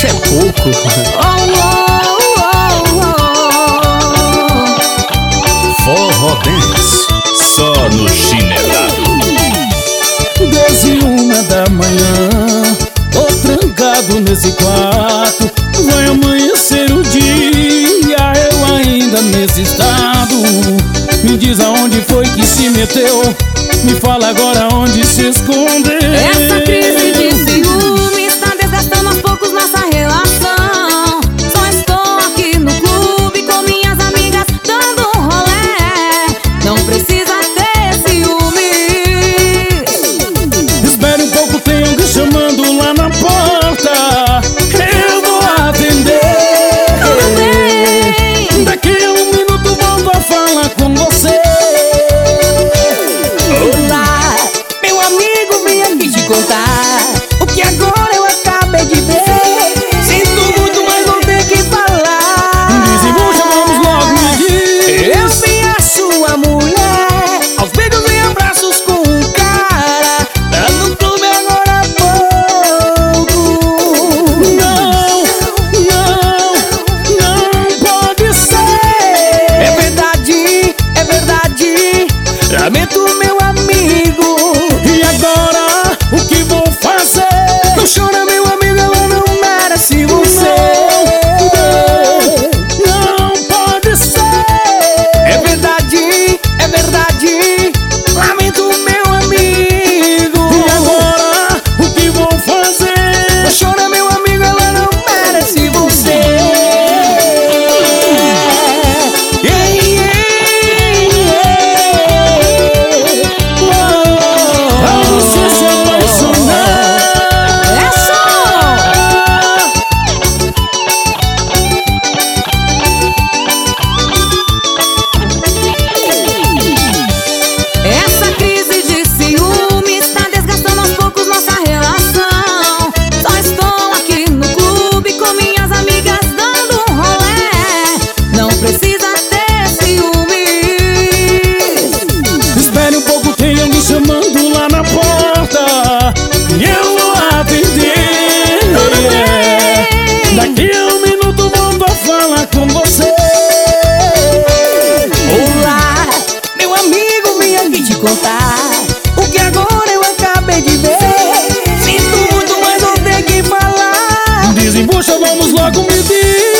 Isso é pouco. Forró Dance, só no chinelado. 11h01 da manhã, tô trancado nesse quarto. Vai amanhecer o dia, eu ainda nesse estado. Me diz aonde foi que se meteu, me fala agora onde se escondeu. Essa crise de ciúme está desgastando aos poucos nossa relação. Só estou aqui no clube com minhas amigas dando um rolé. Não precisa ter ciúme. Espere um pouco, tem alguém chamando lá na porta. Eu vou atender. Tudo bem. Daqui a um minuto volto a falar com você. Olá, meu amigo, vim aqui te contar o que agora eu acabei de ver. Sinto muito, mas vou ter que falar. Desembucha, vamos logo me diz. Eu vi a sua mulher aos beijos e abraços com um cara. Tá no clube agora há pouco. Não, não, não pode ser. É verdade, é verdade. Lamento, meu amigo. E agora, o que vou fazer? Não chora, meu amigo, ela não merece você. Não pode ser. É verdade, é verdade. Lamento, meu amigo. E agora, o que vou fazer? Não chora, meu amigo, ela não merece você. Pra você se apaixonar. Essa crise de ciúme está desgastando aos poucos nossa relação. Só estou aqui no clube com minhas amigas dando um rolé. Não precisa ter ciúme. Espere um pouco, tem alguém chamando lá na porta. E eu vou atender. Daqui a um minuto volto a falar com você. Olá, meu amigo, vim aqui te contar o que agora eu acabei de ver. Sinto muito, mas vou ter que falar. Desembucha, vamos logo me diz.